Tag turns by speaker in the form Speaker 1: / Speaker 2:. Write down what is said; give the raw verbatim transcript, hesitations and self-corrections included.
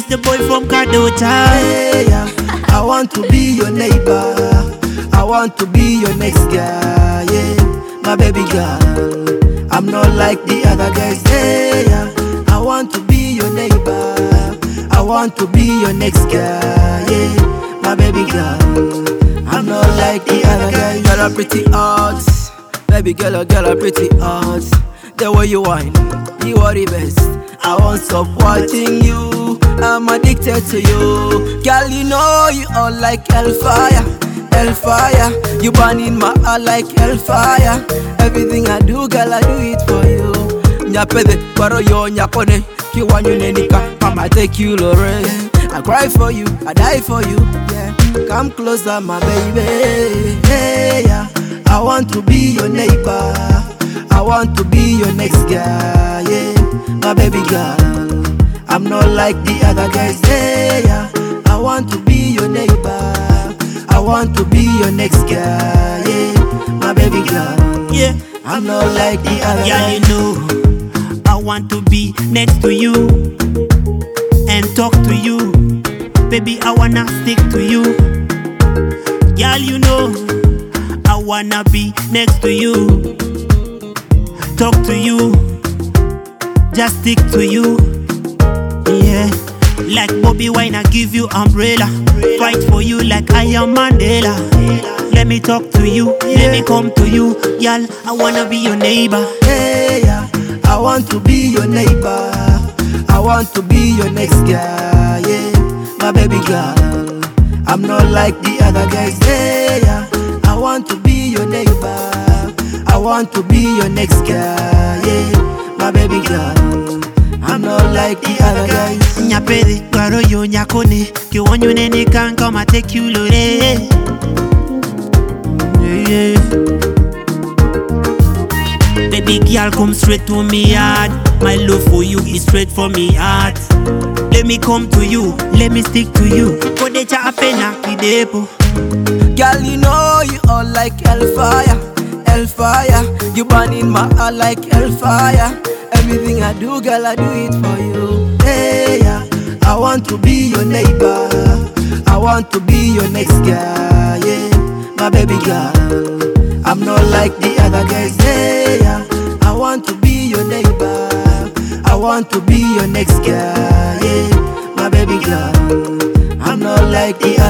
Speaker 1: it's the boy from Kadota.
Speaker 2: Hey, yeah. I want to be your neighbor. I want to be your next guy, yeah. My baby girl, I'm not like the other guys. Hey, yeah. I want to be your neighbor. I want to be your next guy, yeah. My baby girl, I'm not like the other guys. Girl are pretty hot, baby girl, oh girl are pretty hot. The way you whine, you are the best. I won't stop watching you. I'm addicted to you. Girl, you know you all like hellfire, hellfire. You burn in my heart like hellfire. Everything I do, girl, I do it for you. Nyapede, kwaro yo nyakone. Kiwanyu nenika, I'ma take you lore. I cry for you, I die for you, yeah. Come closer, my baby. Hey, yeah. I want to be your neighbor. I want to be your next guy, yeah. My baby girl, I'm not like the other guys. Hey, yeah. I want to be your neighbor. I want to be your next guy, yeah. My baby girl,
Speaker 1: Yeah,
Speaker 2: I'm not like the other
Speaker 1: yeah,
Speaker 2: guys.
Speaker 1: you know, I want to be next to you and talk to you. Baby, I wanna stick to you. Girl, you know, I wanna be next to you, talk to you, just stick to you. Yeah, like Bobby Wine, I give you umbrella. Fight for you like I am Mandela. Let me talk to you, let me come to you. Girl, I wanna be your neighbor.
Speaker 2: Hey, yeah. I want to be your neighbor. I want to be your next guy, yeah. My baby girl, I'm not like the other guys. Hey, yeah. I want to be your neighbor. I want to be your next guy, yeah. My baby girl, I'm not like the other guys.
Speaker 1: Nyapede, kwaro yo nyakone. Kiwanyu nene can come and take you lore. Yeah, yeah. Baby girl, come straight to me heart. My love for you is straight from me heart. Let me come to you, let me stick to you. Kodecha apena kidepo.
Speaker 2: Girl, you know you all like hellfire, hellfire. You burn in my heart like hellfire. Everything I do, girl, I do it for you. Hey, yeah. I want to be your neighbor. I want to be your next guy, yeah. My baby girl, I'm not like the other guys. Hey, yeah. I want to be your neighbor. I want to be your next guy, yeah. My baby girl, I'm not like the